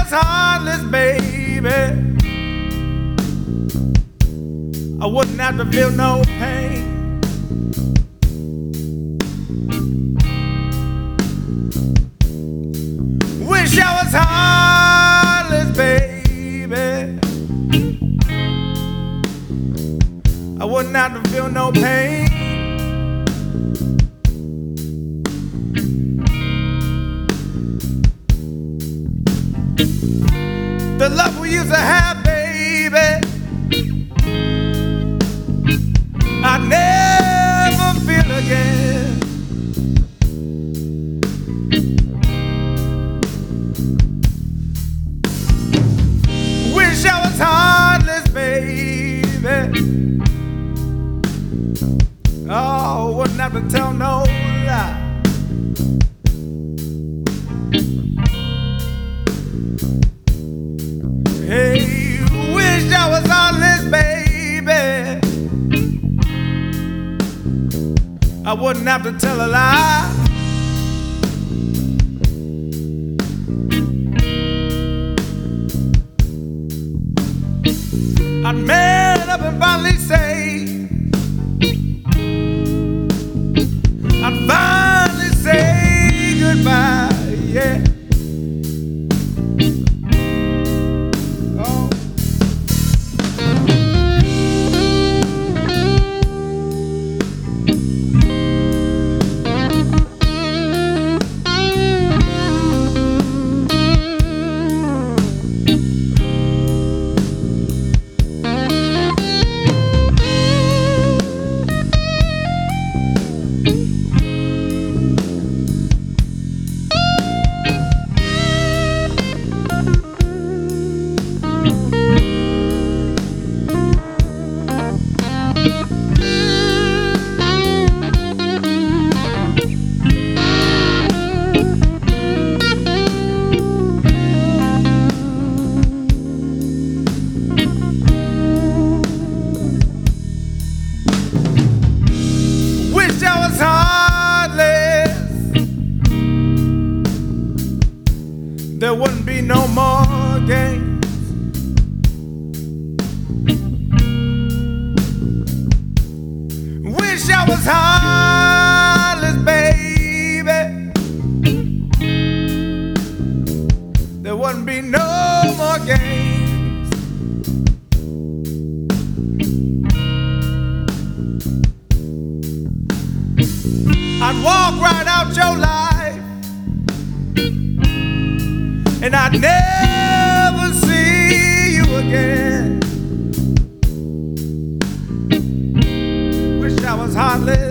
was heartless, baby, I wouldn't have to feel no pain. Wish I was heartless, baby, I wouldn't have to feel no pain. The love we used to have, baby, I never feel again. Wish I was heartless, baby, oh, wouldn't have to tell no lie. Hey, wish I was heartless, baby, I wouldn't have to tell a lie. I'd man up and finally say, I'd finally say goodbye, yeah. Oh. Wish I was heartless, there wouldn't be no more games. Wish I was heartless, baby, there wouldn't be no more games. I'd walk right out your life, and I'd never see you again. Wish I was heartless.